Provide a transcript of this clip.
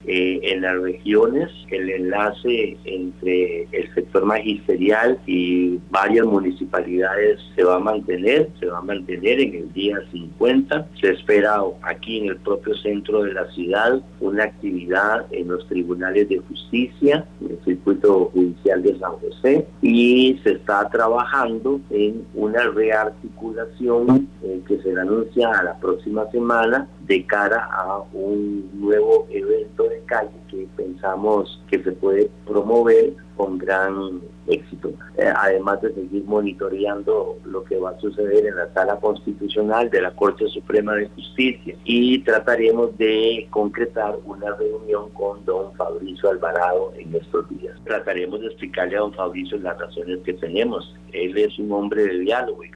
en las regiones. El enlace entre el sector magisterial y varias municipalidades se va a mantener en el día 50. Se espera aquí en el propio centro de la ciudad una actividad en los tribunales de justicia, en el circuito judicial de San José, y se está trabajando en una rearticulación que se le anuncia a la próxima semana de cara a un nuevo evento de calle que pensamos que se puede promover con gran éxito, además de seguir monitoreando lo que va a suceder en la Sala Constitucional de la Corte Suprema de Justicia, y trataremos de concretar una reunión con don Fabricio Alvarado en estos días. Trataremos de explicarle a don Fabricio las razones que tenemos. Él es un hombre de diálogo.